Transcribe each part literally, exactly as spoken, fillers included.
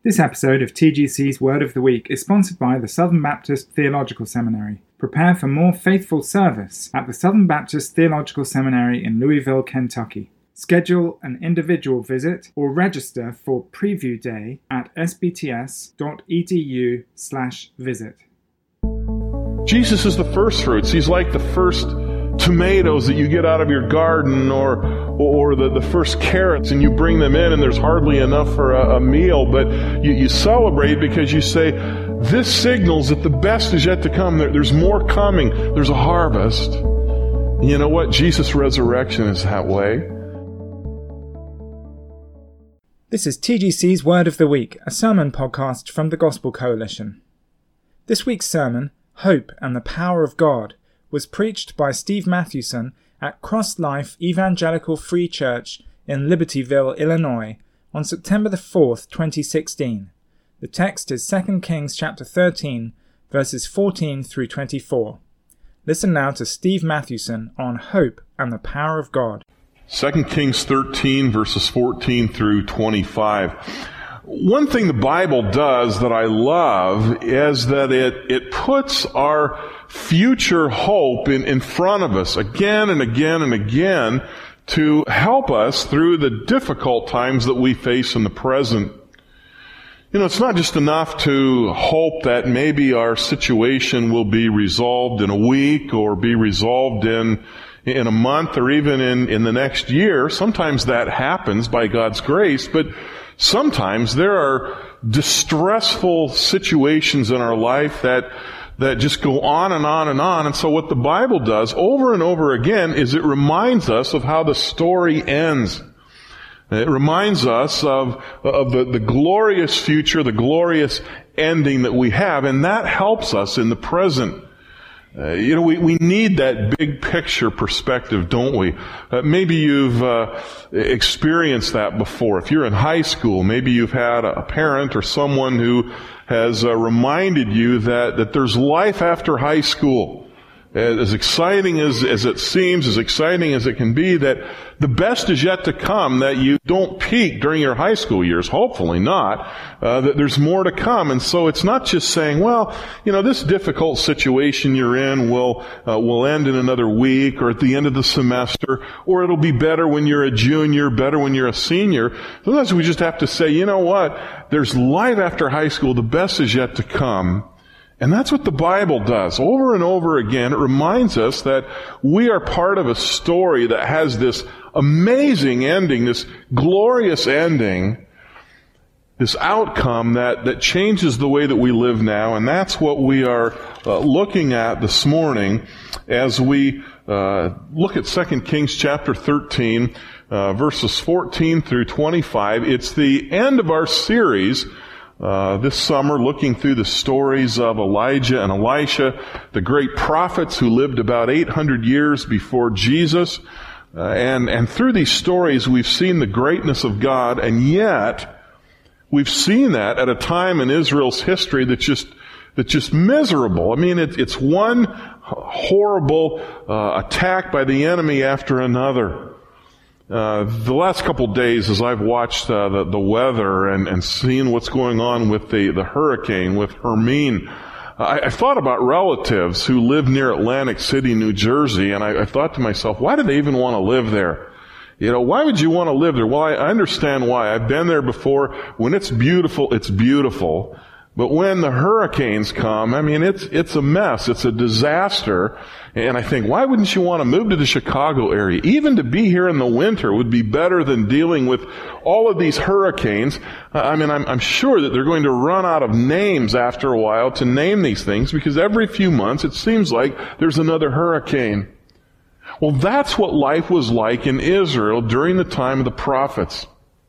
This episode of T G C's Word of the Week is sponsored by the Southern Baptist Theological Seminary. Prepare for more faithful service at the Southern Baptist Theological Seminary in Louisville, Kentucky. Schedule an individual visit or register for Preview Day at sbts.edu slash visit. Jesus is the first fruits. He's like the first tomatoes that you get out of your garden, or or the, the first carrots, and you bring them in and there's hardly enough for a, a meal, but you, you celebrate because you say, this signals that the best is yet to come. There, there's more coming. There's a harvest. And you know what? Jesus' resurrection is that way. This is T G C's Word of the Week, a sermon podcast from the Gospel Coalition. This week's sermon, Hope and the Power of God, was preached by Steve Mathewson at Cross Life Evangelical Free Church in Libertyville, Illinois, on September the fourth, twenty sixteen. The text is Second Kings chapter thirteen, verses fourteen through twenty-four. Listen now to Steve Mathewson on Hope and the Power of God. Second Kings thirteen, verses fourteen through twenty-five. One thing the Bible does that I love is that it, it puts our future hope in, in front of us again and again and again to help us through the difficult times that we face in the present. You know, it's not just enough to hope that maybe our situation will be resolved in a week or be resolved in in a month or even in, in the next year. Sometimes that happens by God's grace, but sometimes there are distressful situations in our life that that just go on and on and on. And so what the Bible does over and over again is it reminds us of how the story ends. It reminds us of, of the, the glorious future, the glorious ending that we have, and that helps us in the present. Uh, you know, we, we need that big picture perspective, don't we? Uh, maybe you've uh, experienced that before. If you're in high school, maybe you've had a parent or someone who has uh, reminded you that, that there's life after high school. As exciting as, as it seems, as exciting as it can be, that the best is yet to come, that you don't peak during your high school years, hopefully not, uh, that there's more to come. And so it's not just saying, well, you know, this difficult situation you're in will, uh, will end in another week or at the end of the semester, or it'll be better when you're a junior, better when you're a senior. Sometimes we just have to say, you know what, there's life after high school, the best is yet to come. And that's what the Bible does. Over and over again, it reminds us that we are part of a story that has this amazing ending, this glorious ending, this outcome that, that changes the way that we live now. And that's what we are uh, looking at this morning as we uh, look at Second Kings chapter thirteen, uh, verses fourteen through twenty-five. It's the end of our series Uh, this summer, looking through the stories of Elijah and Elisha, the great prophets who lived about eight hundred years before Jesus. Uh, and, and through these stories, we've seen the greatness of God, and yet, we've seen that at a time in Israel's history that's just, that's just miserable. I mean, it, it's one horrible uh, attack by the enemy after another. Uh, the last couple days, as I've watched uh, the, the weather and, and seen what's going on with the, the hurricane, with Hermine, I, I thought about relatives who live near Atlantic City, New Jersey, and I, I thought to myself, why do they even want to live there? You know, why would you want to live there? Well, I, I understand why. I've been there before. When it's beautiful, it's beautiful. But when the hurricanes come, I mean, it's, it's a mess. It's a disaster. And I think, why wouldn't you want to move to the Chicago area? Even to be here in the winter would be better than dealing with all of these hurricanes. I mean, I'm, I'm sure that they're going to run out of names after a while to name these things, because every few months it seems like there's another hurricane. Well, that's what life was like in Israel during the time of the prophets.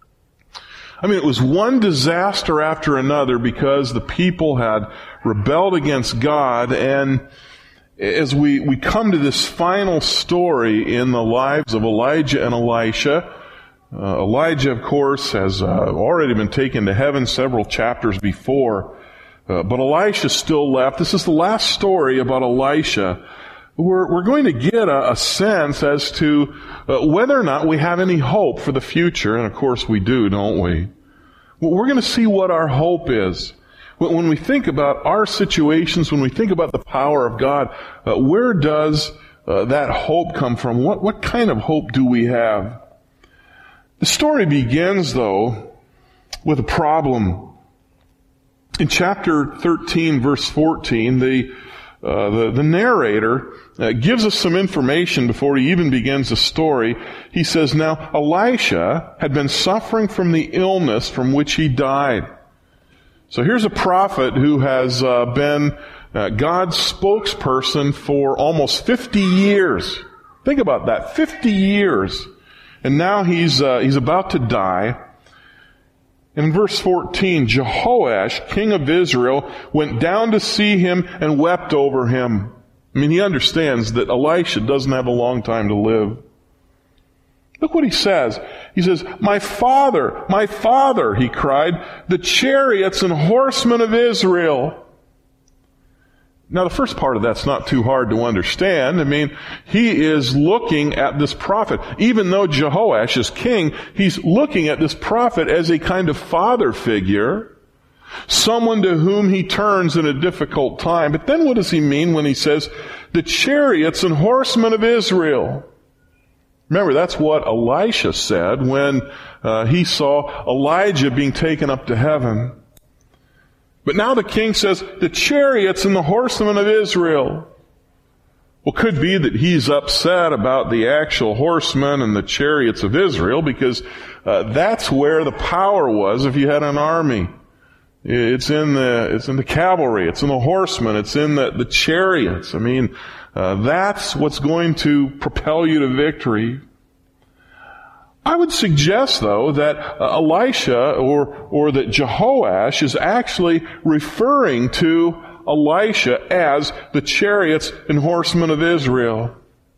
I mean, it was one disaster after another because the people had rebelled against God. And as we, we come to this final story in the lives of Elijah and Elisha, uh, Elijah, of course, has uh, already been taken to heaven several chapters before. Uh, but Elisha still left. This is the last story about Elisha. We're, we're going to get a, a sense as to uh, whether or not we have any hope for the future. And of course we do, don't we? We're going to see what our hope is. When we think about our situations, when we think about the power of God, uh, where does uh, that hope come from? What, what kind of hope do we have? The story begins, though, with a problem. In chapter thirteen, verse fourteen, the, uh, the, the narrator uh, gives us some information before he even begins the story. He says, now, Elisha had been suffering from the illness from which he died. So here's a prophet who has uh, been uh, God's spokesperson for almost fifty years. Think about that, fifty years. And now he's uh, he's about to die. In verse fourteen, Jehoash, king of Israel, went down to see him and wept over him. I mean, he understands that Elisha doesn't have a long time to live. Look what he says. He says, my father, my father, he cried, the chariots and horsemen of Israel. Now, the first part of that's not too hard to understand. I mean, he is looking at this prophet. Even though Jehoash is king, he's looking at this prophet as a kind of father figure, someone to whom he turns in a difficult time. But then what does he mean when he says, the chariots and horsemen of Israel? Remember, that's what Elisha said when uh, he saw Elijah being taken up to heaven. But now the king says, the chariots and the horsemen of Israel. Well, could be that he's upset about the actual horsemen and the chariots of Israel because uh, that's where the power was if you had an army. It's in the, it's in the cavalry, it's in the horsemen, it's in the, the chariots. I mean, uh, that's what's going to propel you to victory. I would suggest, though, that uh, Elisha or, or that Jehoash is actually referring to Elisha as the chariots and horsemen of Israel.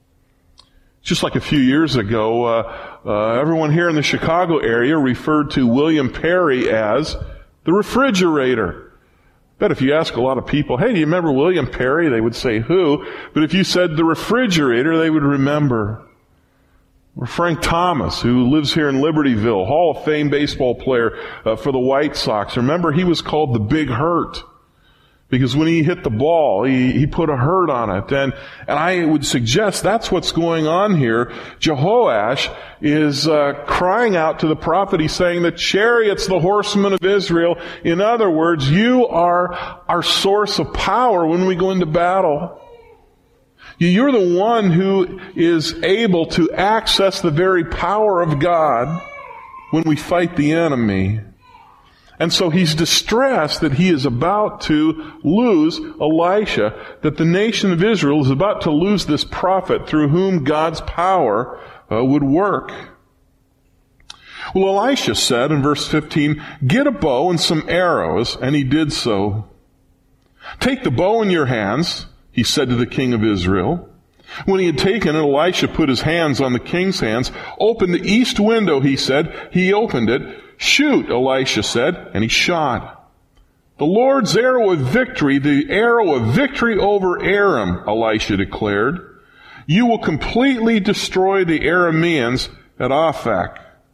Just like a few years ago, uh, uh, everyone here in the Chicago area referred to William Perry as the refrigerator. Bet if you ask a lot of people, hey, do you remember William Perry? They would say, who? But if you said the refrigerator, they would remember. Or Frank Thomas, who lives here in Libertyville, Hall of Fame baseball player uh, for the White Sox. Remember, he was called the Big Hurt. Because when he hit the ball, he, he put a hurt on it. And, and I would suggest that's what's going on here. Jehoash is uh, crying out to the prophet. He's saying, the chariots, the horsemen of Israel. In other words, you are our source of power when we go into battle. You're the one who is able to access the very power of God when we fight the enemy. And so he's distressed that he is about to lose Elisha, that the nation of Israel is about to lose this prophet through whom God's power uh, would work. Well, Elisha said in verse fifteen, get a bow and some arrows, and he did so. Take the bow in your hands, he said to the king of Israel. When he had taken it, Elisha put his hands on the king's hands. Open the east window, he said. He opened it. Shoot, Elisha said, and he shot. The Lord's arrow of victory, the arrow of victory over Aram, Elisha declared. You will completely destroy the Arameans at Aphek.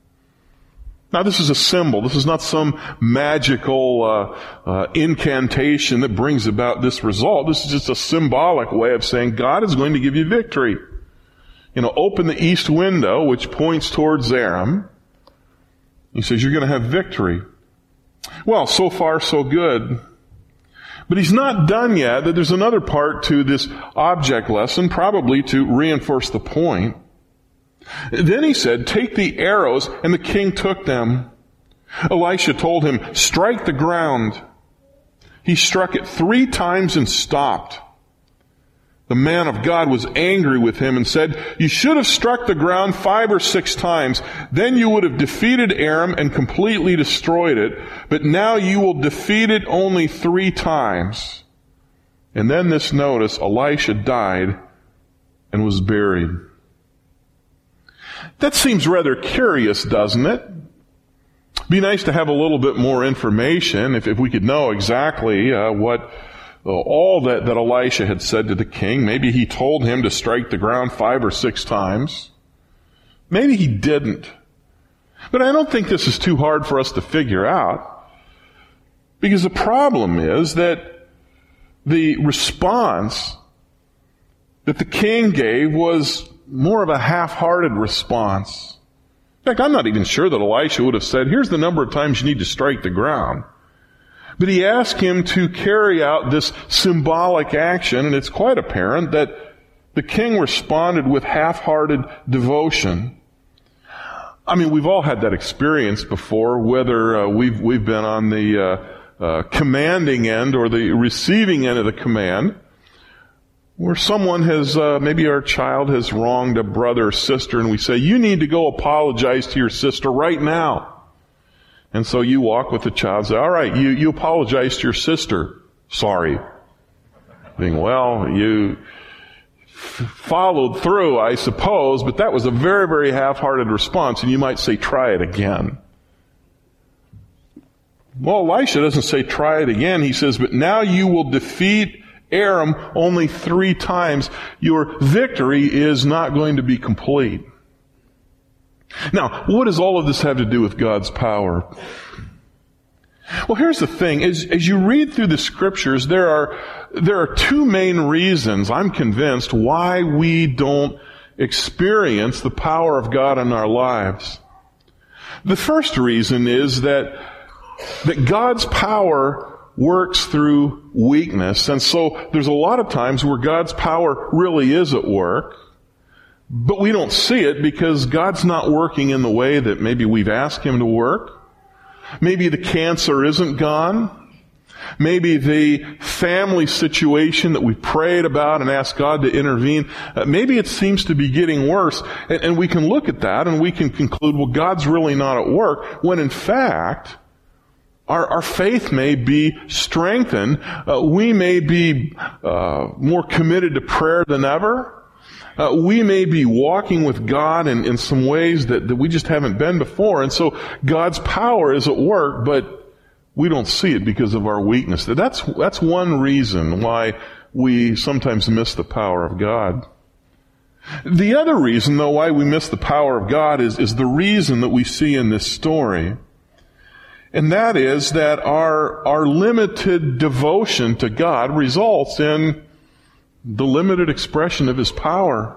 Now this is a symbol. This is not some magical uh, uh, incantation that brings about this result. This is just a symbolic way of saying God is going to give you victory. You know, open the east window, which points towards Aram. He says you're going to have victory. Well, so far so good. But he's not done yet. There's another part to this object lesson, probably to reinforce the point. Then he said, take the arrows, and the king took them. Elisha told him, strike the ground. He struck it three times and stopped. The man of God was angry with him and said, you should have struck the ground five or six times. Then you would have defeated Aram and completely destroyed it. But now you will defeat it only three times. And then this notice, Elisha died and was buried. That seems rather curious, doesn't it? It'd be nice to have a little bit more information if, if we could know exactly uh, what uh, all that, that Elisha had said to the king. Maybe he told him to strike the ground five or six times. Maybe he didn't. But I don't think this is too hard for us to figure out, because the problem is that the response that the king gave was more of a half-hearted response. In fact, I'm not even sure that Elisha would have said, here's the number of times you need to strike the ground. But he asked him to carry out this symbolic action, and it's quite apparent that the king responded with half-hearted devotion. I mean, we've all had that experience before, whether uh, we've we've been on the uh, uh, commanding end or the receiving end of the command, where someone has, uh, maybe our child has wronged a brother or sister, and we say, you need to go apologize to your sister right now. And so you walk with the child and say, all right, you, you apologize to your sister. Sorry. Being, well, you f- followed through, I suppose, but that was a very, very half-hearted response, and you might say, try it again. Well, Elisha doesn't say try it again. He says, but now you will defeat Aram only three times. Your victory is not going to be complete. Now, what does all of this have to do with God's power? Well, here's the thing. As, as you read through the Scriptures, there are, there are two main reasons, I'm convinced, why we don't experience the power of God in our lives. The first reason is that, that God's power works through weakness. And so there's a lot of times where God's power really is at work, but we don't see it because God's not working in the way that maybe we've asked Him to work. Maybe the cancer isn't gone. Maybe the family situation that we prayed about and asked God to intervene, uh, maybe it seems to be getting worse. And, and we can look at that and we can conclude, well, God's really not at work, when in fact, Our, our faith may be strengthened. Uh, we may be uh, more committed to prayer than ever. Uh, we may be walking with God in, in some ways that, that we just haven't been before. And so God's power is at work, but we don't see it because of our weakness. That's, that's one reason why we sometimes miss the power of God. The other reason, though, why we miss the power of God is, is the reason that we see in this story. And that is that our, our limited devotion to God results in the limited expression of His power.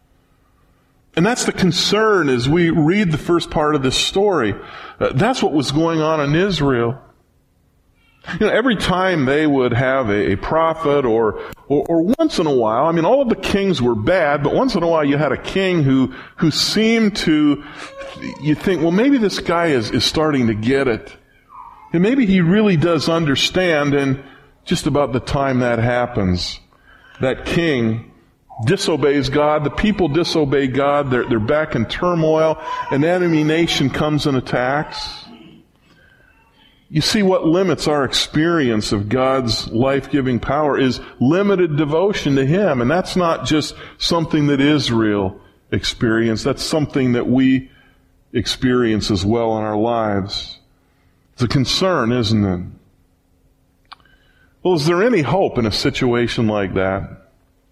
And that's the concern as we read the first part of this story. Uh, that's what was going on in Israel. You know, every time they would have a, a prophet or, or, or once in a while, I mean, all of the kings were bad, but once in a while you had a king who, who seemed to, you think, well, maybe this guy is, is starting to get it. And maybe he really does understand, and just about the time that happens, that king disobeys God, the people disobey God, they're, they're back in turmoil, an enemy nation comes and attacks. You see, what limits our experience of God's life-giving power is limited devotion to Him, and that's not just something that Israel experienced, that's something that we experience as well in our lives. It's a concern, isn't it? Well, is there any hope in a situation like that?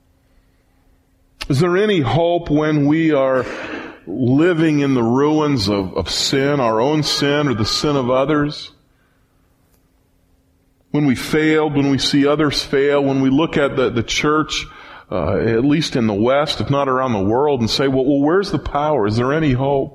Is there any hope when we are living in the ruins of, of sin, our own sin or the sin of others? When we failed, when we see others fail, when we look at the, the church, uh, at least in the West, if not around the world, and say, well, well, where's the power? Is there any hope?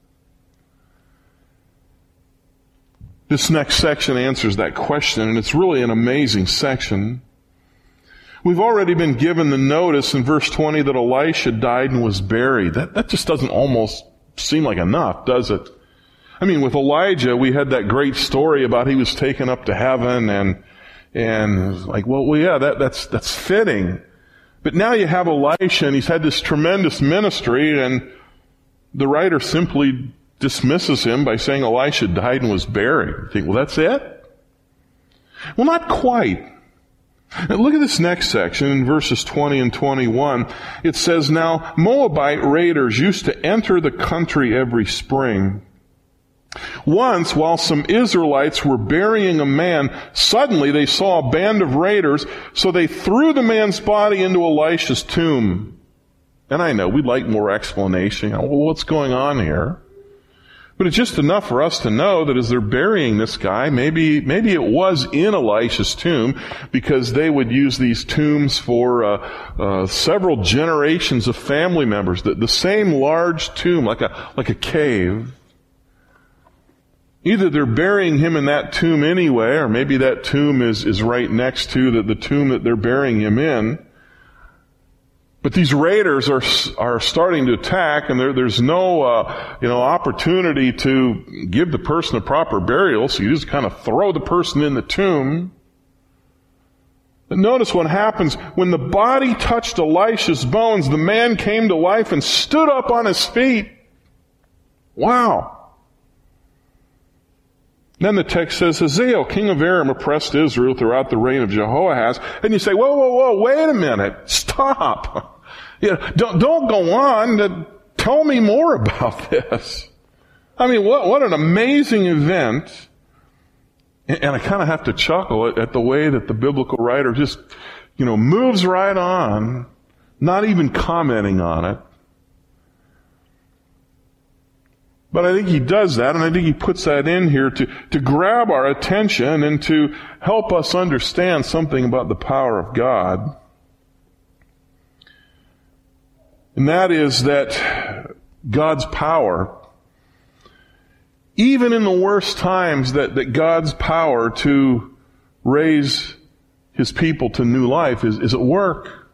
This next section answers that question, and it's really an amazing section. We've already been given the notice in verse twenty that Elisha died and was buried. That, that just doesn't almost seem like enough, does it? I mean, with Elijah, we had that great story about he was taken up to heaven, and and it was like, well, well, yeah, that, that's that's fitting. But now you have Elisha, and he's had this tremendous ministry, and the writer simply dismisses him by saying Elisha died and was buried. You think, well, that's it? Well, not quite. Now, look at this next section in verses twenty and twenty-one. It says, now Moabite raiders used to enter the country every spring. Once, while some Israelites were burying a man, suddenly they saw a band of raiders, so they threw the man's body into Elisha's tomb. And I know we'd like more explanation. Well, what's going on here? But it's just enough for us to know that as they're burying this guy, maybe maybe it was in Elisha's tomb, because they would use these tombs for uh, uh, several generations of family members. The, the same large tomb, like a like a cave. Either they're burying him in that tomb anyway, or maybe that tomb is, is right next to the, the tomb that they're burying him in. But these raiders are are starting to attack, and there, there's no uh, you know opportunity to give the person a proper burial, so you just kind of throw the person in the tomb. But notice what happens. When the body touched Elisha's bones, the man came to life and stood up on his feet. Wow. Then the text says, Hazael, king of Aram, oppressed Israel throughout the reign of Jehoahaz. And you say, whoa, whoa, whoa, wait a minute. Stop. You know, don't, don't go on. Tell me more about this. I mean, what, what an amazing event. And, and I kind of have to chuckle at, at the way that the biblical writer just, you know, moves right on, not even commenting on it. But I think he does that, and I think he puts that in here to, to grab our attention and to help us understand something about the power of God. And that is that God's power, even in the worst times, that, that God's power to raise His people to new life is, is at work.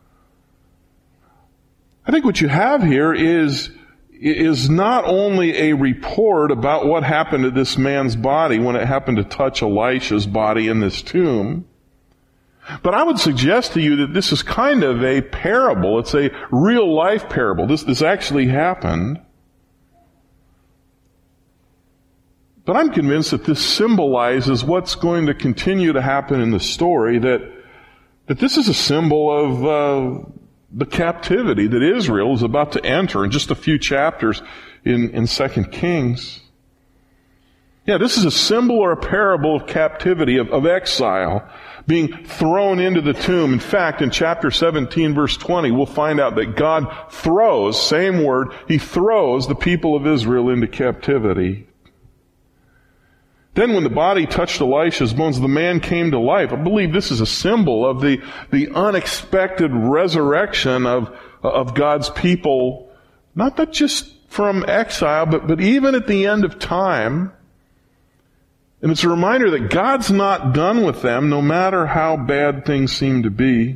I think what you have here is is not only a report about what happened to this man's body when it happened to touch Elisha's body in this tomb, but I would suggest to you that this is kind of a parable. It's a real life parable. This, this actually happened. But I'm convinced that this symbolizes what's going to continue to happen in the story, that, that this is a symbol of uh, the captivity that Israel is about to enter in just a few chapters in, in Second Kings. Yeah, this is a symbol or a parable of captivity, of, of exile, being thrown into the tomb. In fact, in chapter seventeen, verse twenty, we'll find out that God throws, same word, He throws the people of Israel into captivity. Then when the body touched Elisha's bones, the man came to life. I believe this is a symbol of the, the unexpected resurrection of, of God's people, not that just from exile, but, but even at the end of time. And it's a reminder that God's not done with them, no matter how bad things seem to be.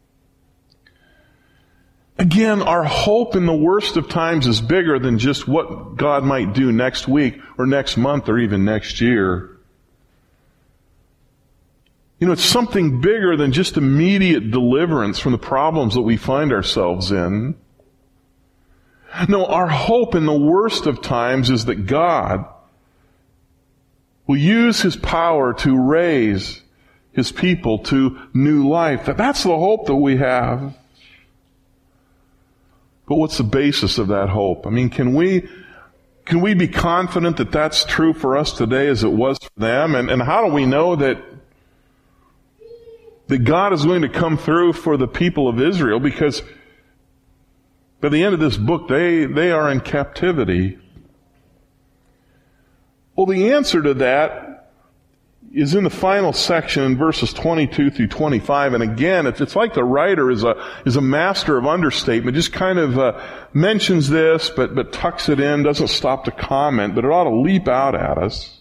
Again, our hope in the worst of times is bigger than just what God might do next week or next month or even next year. You know, it's something bigger than just immediate deliverance from the problems that we find ourselves in. No, our hope in the worst of times is that God will use His power to raise His people to new life. That's the hope that we have. But what's the basis of that hope? I mean, can we can we be confident that that's true for us today as it was for them? And, and how do we know that that God is going to come through for the people of Israel? Because by the end of this book, they, they are in captivity. Well, the answer to that is in the final section in verses twenty-two through twenty-five. And again, it's, it's like the writer is a, is a master of understatement. Just kind of uh, mentions this, but, but tucks it in, doesn't stop to comment, but it ought to leap out at us.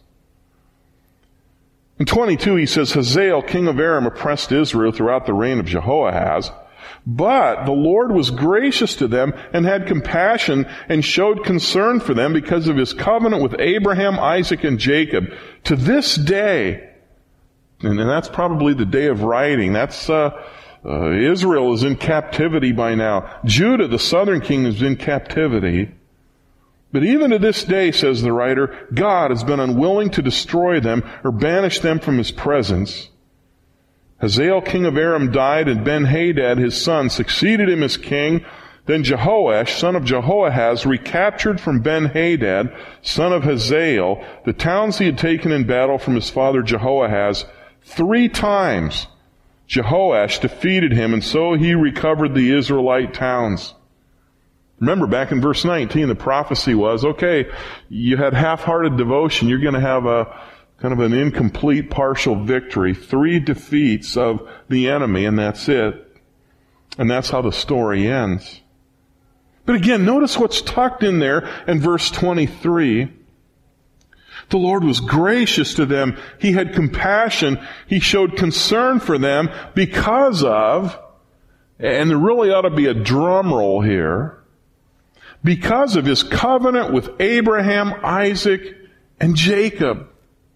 In twenty-two, he says, Hazael, king of Aram, oppressed Israel throughout the reign of Jehoahaz. But the Lord was gracious to them and had compassion and showed concern for them because of His covenant with Abraham, Isaac, and Jacob. To this day, and that's probably the day of writing, that's uh, uh, Israel is in captivity by now. Judah, the southern kingdom, is in captivity. But even to this day, says the writer, God has been unwilling to destroy them or banish them from His presence. Hazael, king of Aram, died, and Ben-Hadad, his son, succeeded him as king. Then Jehoash, son of Jehoahaz, recaptured from Ben-Hadad, son of Hazael, the towns he had taken in battle from his father Jehoahaz. Three times Jehoash defeated him, and so he recovered the Israelite towns. Remember, back in verse nineteen, the prophecy was, okay, you had half-hearted devotion, you're going to have a kind of an incomplete partial victory, three defeats of the enemy, and that's it. And that's how the story ends. But again, notice what's tucked in there in verse twenty-three. The Lord was gracious to them. He had compassion. He showed concern for them because of, and there really ought to be a drum roll here, because of His covenant with Abraham, Isaac, and Jacob.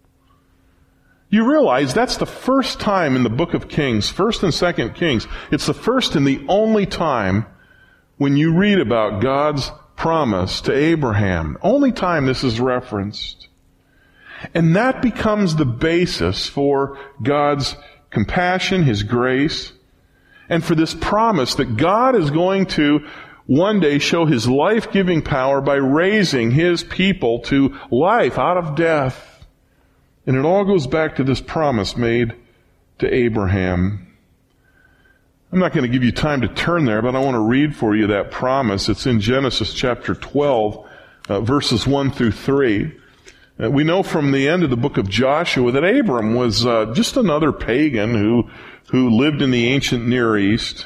You realize that's the first time in the book of Kings, first and second Kings, it's the first and the only time when you read about God's promise to Abraham. Only time this is referenced. And that becomes the basis for God's compassion, His grace, and for this promise that God is going to one day show His life-giving power by raising His people to life out of death. And it all goes back to this promise made to Abraham. I'm not going to give you time to turn there, but I want to read for you that promise. It's in Genesis chapter twelve, uh, verses one through three. Uh, we know from the end of the book of Joshua that Abram was uh, just another pagan who, who lived in the ancient Near East.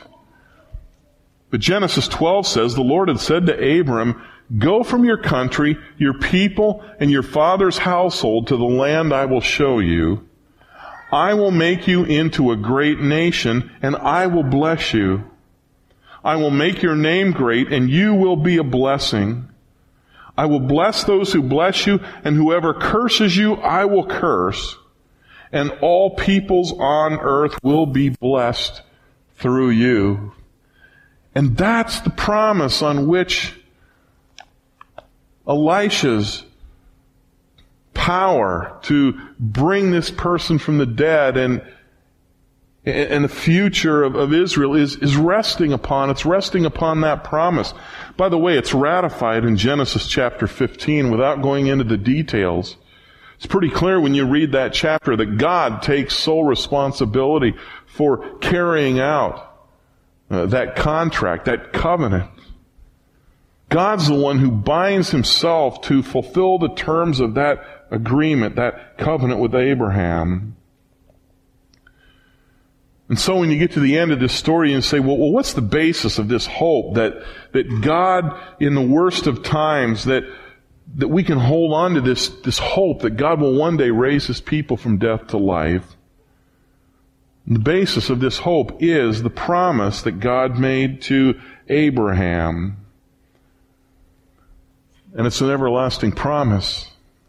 But Genesis twelve says, the Lord had said to Abram, go from your country, your people, and your father's household to the land I will show you. I will make you into a great nation, and I will bless you. I will make your name great, and you will be a blessing. I will bless those who bless you, and whoever curses you, I will curse. And all peoples on earth will be blessed through you. And that's the promise on which Elisha's power to bring this person from the dead and and the future of, of Israel is, is resting upon. It's resting upon that promise. By the way, it's ratified in Genesis chapter fifteen without going into the details. It's pretty clear when you read that chapter that God takes sole responsibility for carrying out uh, that contract, that covenant. God's the one who binds Himself to fulfill the terms of that agreement, that covenant with Abraham. And so when you get to the end of this story and say, well, well, what's the basis of this hope that, that God, in the worst of times, that, that we can hold on to this, this hope that God will one day raise His people from death to life? And the basis of this hope is the promise that God made to Abraham. And it's an everlasting promise.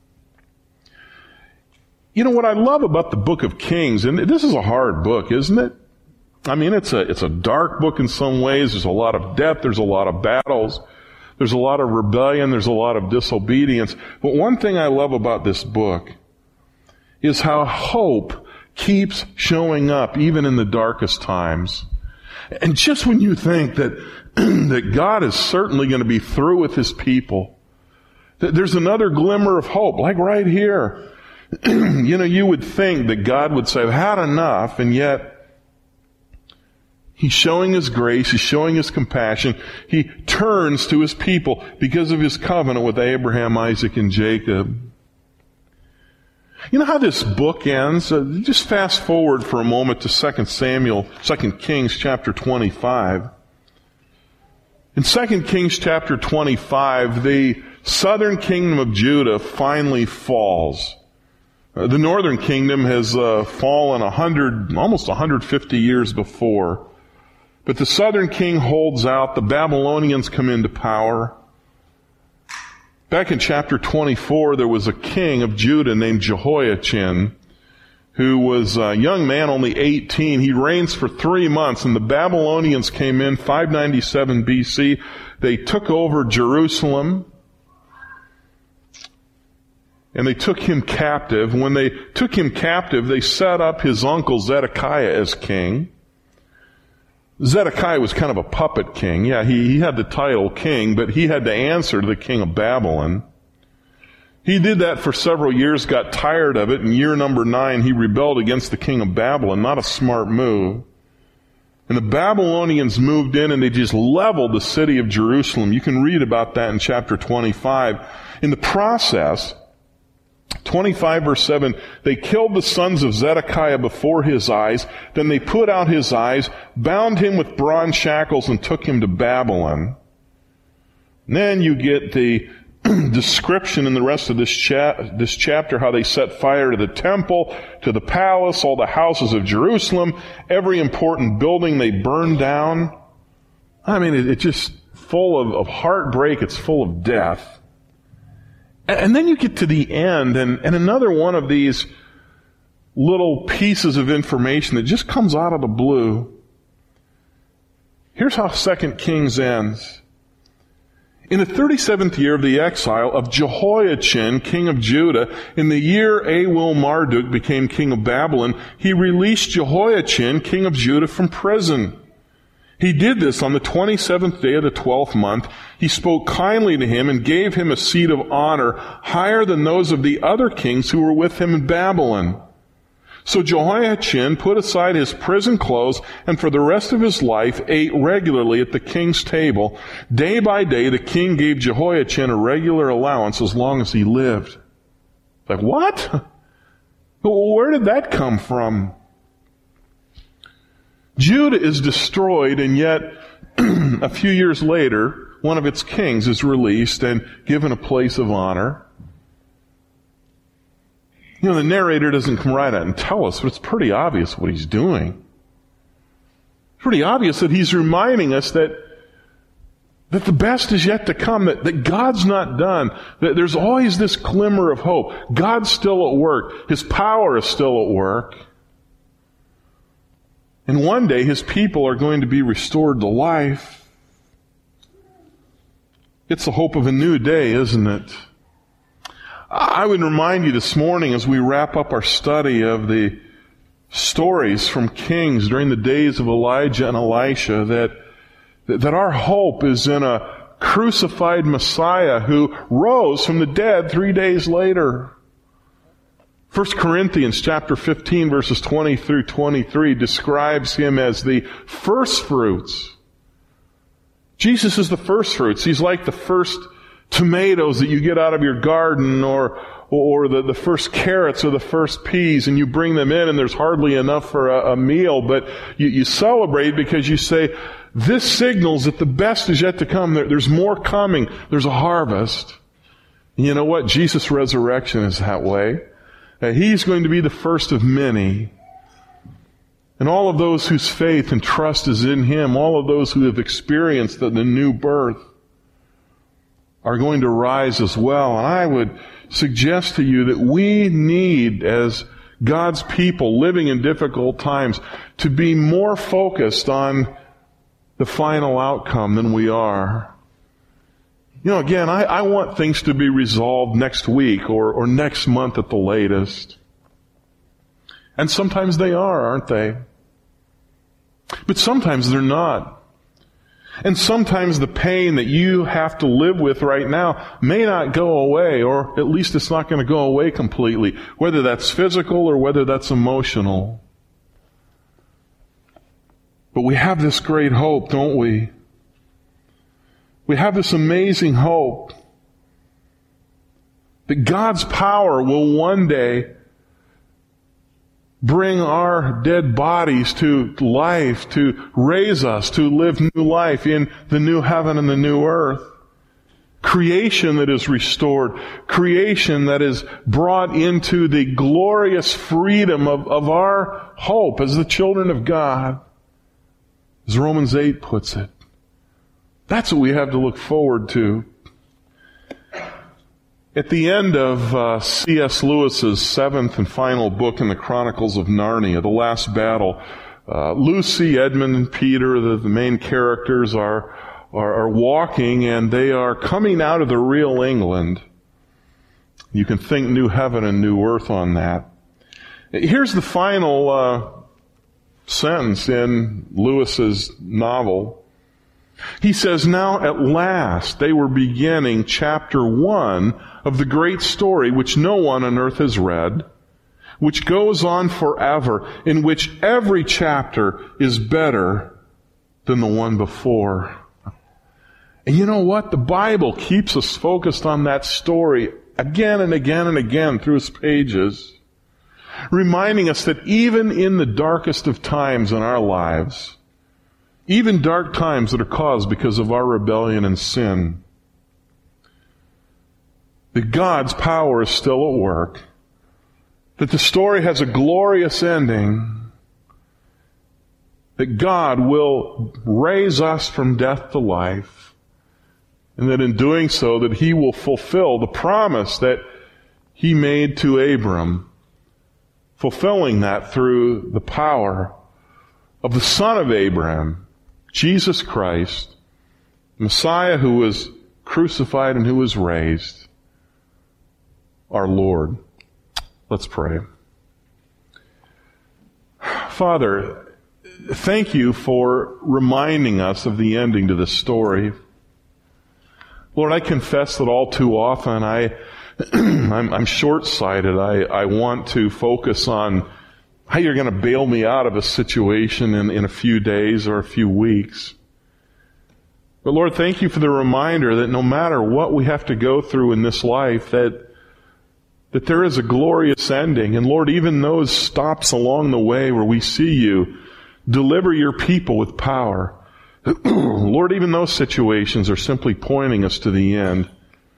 You know what I love about the book of Kings, and this is a hard book, isn't it? I mean, it's a, it's a dark book in some ways. There's a lot of death. There's a lot of battles. There's a lot of rebellion. There's a lot of disobedience. But one thing I love about this book is how hope keeps showing up even in the darkest times. And just when you think that, that God is certainly going to be through with His people, that there's another glimmer of hope, like right here. You know, you would think that God would say, I've had enough, and yet He's showing His grace, He's showing His compassion. He turns to His people because of His covenant with Abraham, Isaac, and Jacob. You know how this book ends? Uh, just fast forward for a moment to Second Samuel, Second Kings chapter twenty-five. In Second Kings chapter twenty-five, the southern kingdom of Judah finally falls. Uh, the northern kingdom has uh, fallen a hundred, almost one hundred fifty years before. But the southern king holds out. The Babylonians come into power. Back in chapter twenty-four, there was a king of Judah named Jehoiachin, who was a young man, only eighteen. He reigns for three months, and the Babylonians came in five ninety-seven B C. They took over Jerusalem, and they took him captive. When they took him captive, they set up his uncle Zedekiah as king. Zedekiah was kind of a puppet king. Yeah, he, he had the title king, but he had to answer to the king of Babylon. He did that for several years, got tired of it. In year number nine, he rebelled against the king of Babylon. Not a smart move. And the Babylonians moved in and they just leveled the city of Jerusalem. You can read about that in chapter twenty-five. In the process, twenty-five verse seven, they killed the sons of Zedekiah before his eyes. Then they put out his eyes, bound him with bronze shackles, and took him to Babylon. And then you get the description in the rest of this, cha- this chapter, how they set fire to the temple, to the palace, all the houses of Jerusalem, every important building they burned down. I mean, it, it's just full of, of heartbreak. It's full of death. And, and then you get to the end, and, and another one of these little pieces of information that just comes out of the blue. Here's how Second Kings ends. In the thirty-seventh year of the exile of Jehoiachin, king of Judah, in the year Awil-Marduk became king of Babylon, he released Jehoiachin, king of Judah, from prison. He did this on the twenty-seventh day of the twelfth month. He spoke kindly to him and gave him a seat of honor higher than those of the other kings who were with him in Babylon. So Jehoiachin put aside his prison clothes and for the rest of his life ate regularly at the king's table. Day by day the king gave Jehoiachin a regular allowance as long as he lived. Like, what? Where did that come from? Judah is destroyed, and yet a few years later, one of its kings is released and given a place of honor. You know, the narrator doesn't come right out and tell us, but it's pretty obvious what he's doing. It's pretty obvious that he's reminding us that, that the best is yet to come, that, that God's not done, that there's always this glimmer of hope. God's still at work. His power is still at work. And one day His people are going to be restored to life. It's the hope of a new day, isn't it? I would remind you this morning as we wrap up our study of the stories from Kings during the days of Elijah and Elisha that, that our hope is in a crucified Messiah who rose from the dead three days later. First Corinthians chapter fifteen verses twenty through twenty-three describes Him as the first fruits. Jesus is the first fruits. He's like the first tomatoes that you get out of your garden, or or the, the first carrots or the first peas, and you bring them in and there's hardly enough for a, a meal, but you, you celebrate because you say, this signals that the best is yet to come. There, there's more coming. There's a harvest. And you know what? Jesus' resurrection is that way. Uh, he's going to be the first of many. And all of those whose faith and trust is in Him, all of those who have experienced the, the new birth, are going to rise as well. And I would suggest to you that we need, as God's people living in difficult times, to be more focused on the final outcome than we are. You know, again, I, I want things to be resolved next week or, or next month at the latest. And sometimes they are, aren't they? But sometimes they're not. And sometimes the pain that you have to live with right now may not go away, or at least it's not going to go away completely, whether that's physical or whether that's emotional. But we have this great hope, don't we? We have this amazing hope that God's power will one day bring our dead bodies to life, to raise us, to live new life in the new heaven and the new earth. Creation that is restored. Creation that is brought into the glorious freedom of, of our hope as the children of God. As Romans eight puts it. That's what we have to look forward to. At the end of uh, C S Lewis's seventh and final book in the Chronicles of Narnia, The Last Battle, uh, Lucy, Edmund, and Peter, the, the main characters, are, are are walking, and they are coming out of the real England. You can think new heaven and new earth on that. Here's the final uh, sentence in Lewis's novel. He says, now at last they were beginning chapter one of the great story which no one on earth has read, which goes on forever, in which every chapter is better than the one before. And you know what? The Bible keeps us focused on that story again and again and again through its pages, reminding us that even in the darkest of times in our lives, even dark times that are caused because of our rebellion and sin, that God's power is still at work, that the story has a glorious ending, that God will raise us from death to life, and that in doing so, that He will fulfill the promise that He made to Abram, fulfilling that through the power of the Son of Abraham, Jesus Christ, Messiah who was crucified and who was raised, our Lord. Let's pray. Father, thank you for reminding us of the ending to this story. Lord, I confess that all too often I, I'm, I'm short-sighted. I, I want to focus on how you're going to bail me out of a situation in, in a few days or a few weeks. But Lord, thank you for the reminder that no matter what we have to go through in this life, that, that there is a glorious ending. And Lord, even those stops along the way where we see you deliver your people with power, Lord, even those situations are simply pointing us to the end,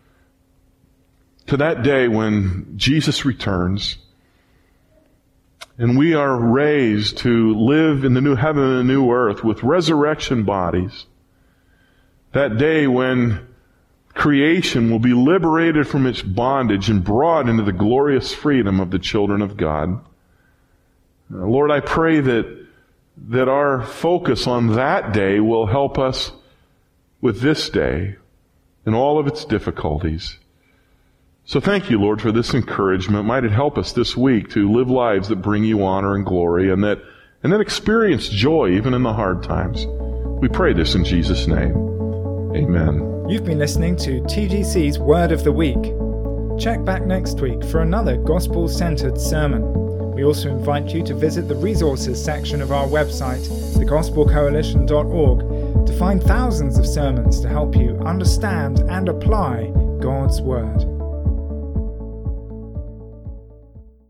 to that day when Jesus returns and we are raised to live in the new heaven and the new earth with resurrection bodies. That day when creation will be liberated from its bondage and brought into the glorious freedom of the children of God. Lord, I pray that that our focus on that day will help us with this day and all of its difficulties. So thank you, Lord, for this encouragement. Might it help us this week to live lives that bring you honor and glory, and that and then experience joy even in the hard times. We pray this in Jesus' name. Amen. You've been listening to T G C's Word of the Week. Check back next week for another gospel-centered sermon. We also invite you to visit the resources section of our website, the gospel coalition dot org, to find thousands of sermons to help you understand and apply God's Word.